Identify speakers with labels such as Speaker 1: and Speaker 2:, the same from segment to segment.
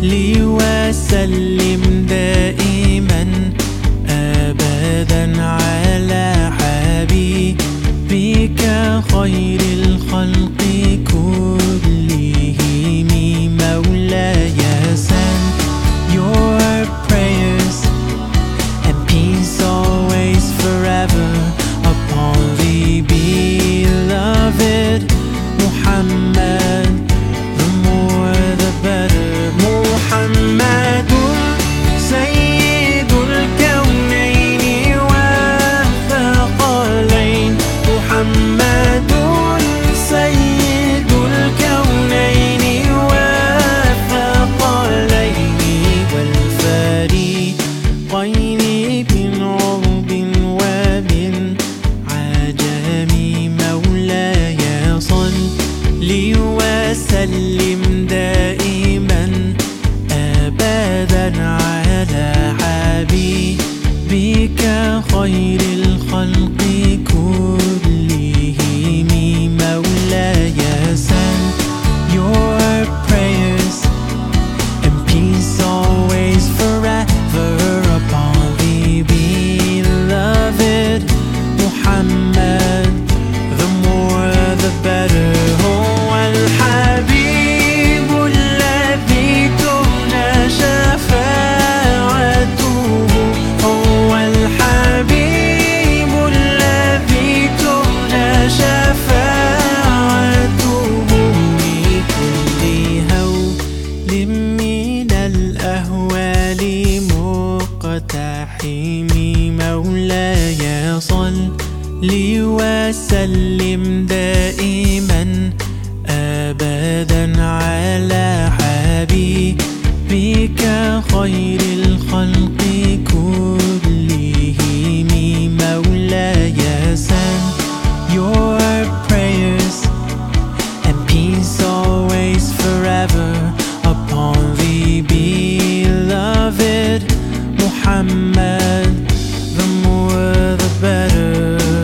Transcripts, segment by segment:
Speaker 1: لي وسلم دائما أبدا على حبيبك خير الخلق كلهم. مولاي send your prayers and peace always forever upon the beloved Muhammad, the more the better. محمد سيد الكونين والثقلين، محمد سيد الكونين والثقلين والفريقين من عرب ومن عجم. مولاي صل لي وسلم دائما أبدا على حبيبك خير الخلق كلهم. مولاي send your prayers and peace always forever upon the beloved Muhammad, the more the better. هو الحبيب الذي ترجى شفاعته، هو الحبيب الذي ترجى شفاعته لكل هول من الأهوال مقتحم. مولاي صل لي وسلم دائما أبدا على حبيبك خير الخلق كلهم. مولاي send your prayers and peace always forever upon the beloved Muhammad, the more the better.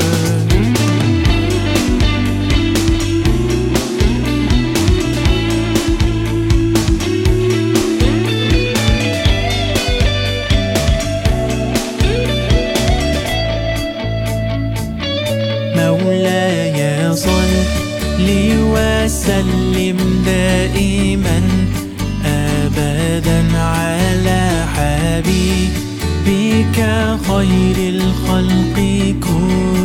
Speaker 1: مولاي صل لي وسلم دائما أبدا على حبيبك خير الخلق كلهم.